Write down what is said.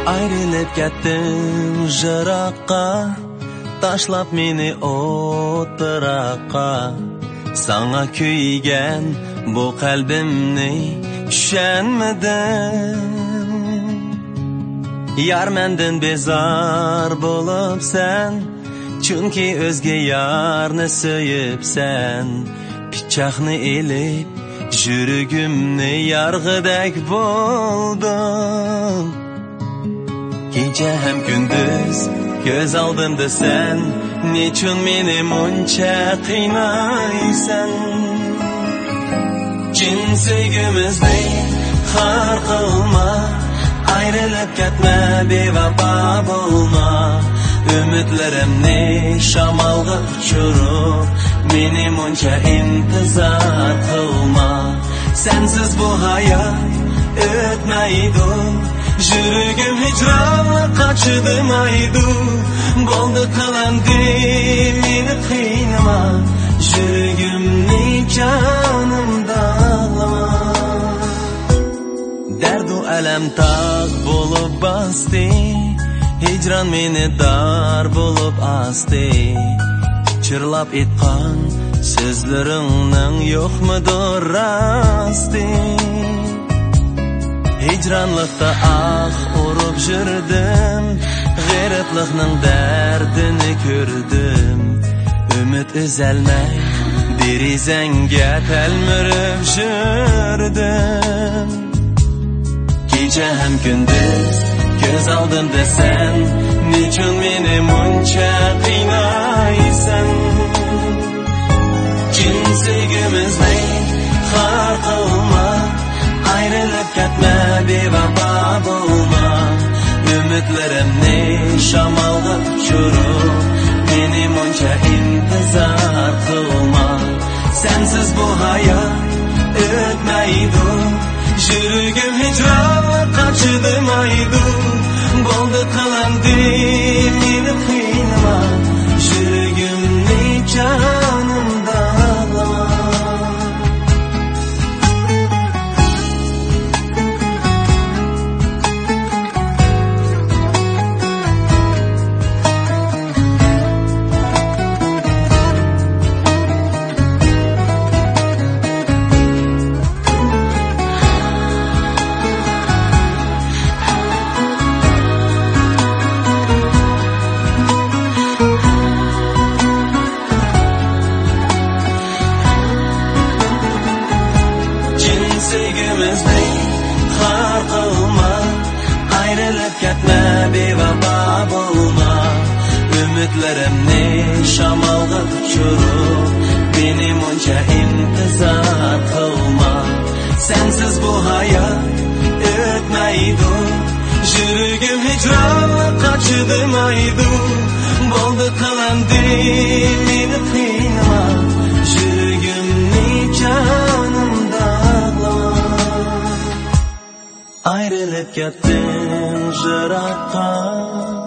Ayrılıp kettim jıraqqa, taşlap meni o'tiraqqa. Sana kuygan bu qalbimni tushunmadim. Yar mendan bezor bo'libsan, chunki o'zga yarni so'yibsan. Pichoqni elib yuragimni yarg'idak bo'ldim. Kecha ham kunduz ko'z oldimda sen, nechun meni muncha qiynaysan? Chin sevgimizni xor qilma, ayrılıp ketme, bevafo bo'lma. Ümitlerimni shamolga uçurup, meni muncha intizor qilma. Sensiz bu hayot o'tmaydi, yuragim hijronga qochimaydi. Bo'ldi qilandi meni qiynama, yuragimni jonimda olma. Derdu alam taq bo'lib basti, hijron meni dar bo'lib asti. Chirlab etgan so'zlaringning yo'qmidir rasti? Hicranlıkta urib yurdim, g'ariblikning dardini ko'rdim. Umid uzalmay derizangga talmirib yurdim. Kecha ham kunduz ko'z oldimda sen, nechun meni muncha qiynaysan? Chin sevgimizni xor qilma, ayrılıp ketme, bevafo bo'lma. Ümitlerimni shamolga uçurup, meni muncha intizor qilma. Sensiz bu hayot o'tmaydi, yuragim hijronga qochimaydi. Bo'ldi qilandi meni qiynama, yuragimni jonimda olma. Sevgimizni xor qilma, ayrılıp ketme, bevafo bo'lma. Ümitlerimni shamolga uçurup, meni muncha intizor qilma. Sensiz bu hayot o'tmaydi, yuragim hijronga qochimaydi. Bo'ldi qilandi meni qiynama, yuragimni jonimda ayrılıp kettim jıraqqa.